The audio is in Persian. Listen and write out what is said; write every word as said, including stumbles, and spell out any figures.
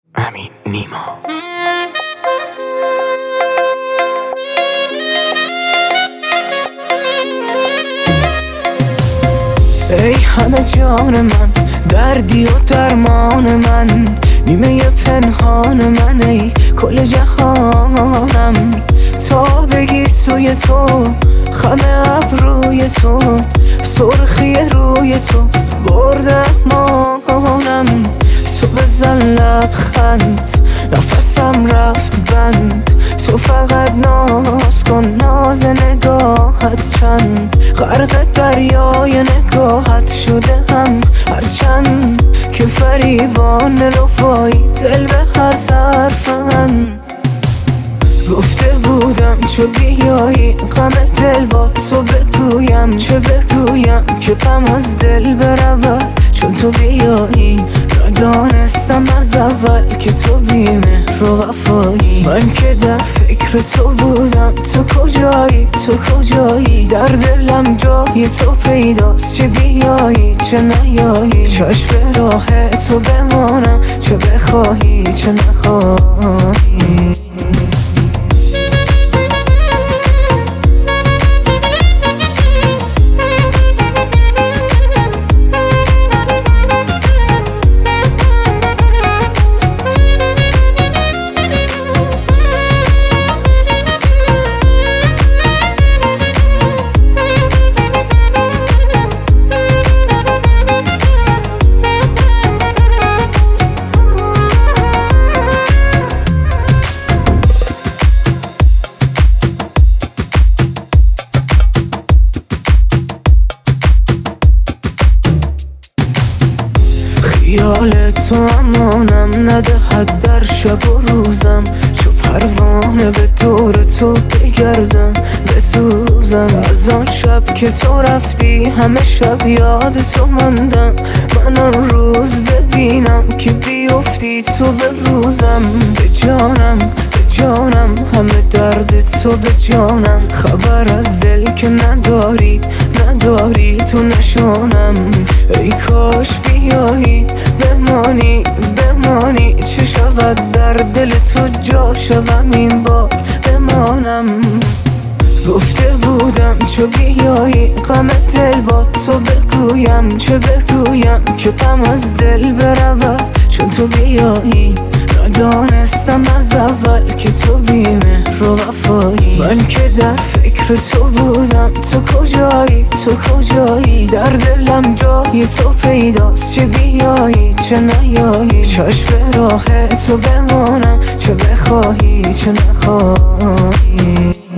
امین نیما. ای همه جان من، دردی و درمان من، نیمه پنهان من، ای کل جهانم. تا بگی سوی تو، خم ابروی تو، سرخی روی تو برده مانم. تو بزن لبخند، نفسم رفت بند. تو فقط ناز کن، ناز نگاهت چند. غرق دریای نگاهت شده هم، هرچند که فریبان رفایی دل به هر طرفن. گفته بودم چو بیایی غم دل با تو بگویم، چه بگویم که غم از دل برود چون تو بیایی. ندانستم از اول که تو بی‌مهر و وفایی. من که در فکر تو بودم، تو کجایی تو کجایی؟ در دلم جای تو پیداست، چه بیایی چه نیایی. چشم به راه تو بمانم، چه بخواهی چه نخواهی. خیال تو امانم ندهد در شب و روزم. چو پروانه به دور تو بگردم بسوزم. از آن شب که تو رفتی همه شب یاد تو ماندم. من آن روز ببینم که بیفتی تو به روزم. به جانم به جانم همه درد تو به جانم. خبر از دل که نداری نداری تو نشانم. ای کاش بیایی بمانی بمانی. چه شود در دل تو جا شوم این بار بمانم. گفته بودم چو بیایی غم دل با تو بگویم، چه بگویم که غم از دل برود چون تو بیایی. ندانستم از اول که تو بی‌مهر و وفایی. من که در فکر تو بودم، تو کجایی تو کجایی؟ در دلم جای تو پیداست، چه بیایی چه نیایی. چشم به راه تو بمانم، چه بخواهی چه نخواهی.